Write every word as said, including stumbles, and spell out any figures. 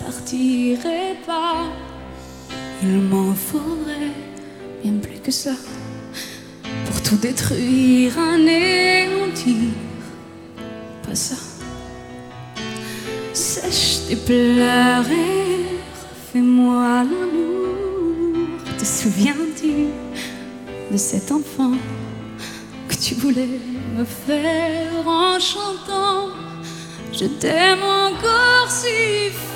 partirai pas. Il m'en faudrait bien plus que ça pour tout détruire, anéantir. Pas ça. Sèche tes pleurs et refais-moi l'amour. Te souviens-tu de cet enfant que tu voulais me faire en chantant? Je t'aime encore si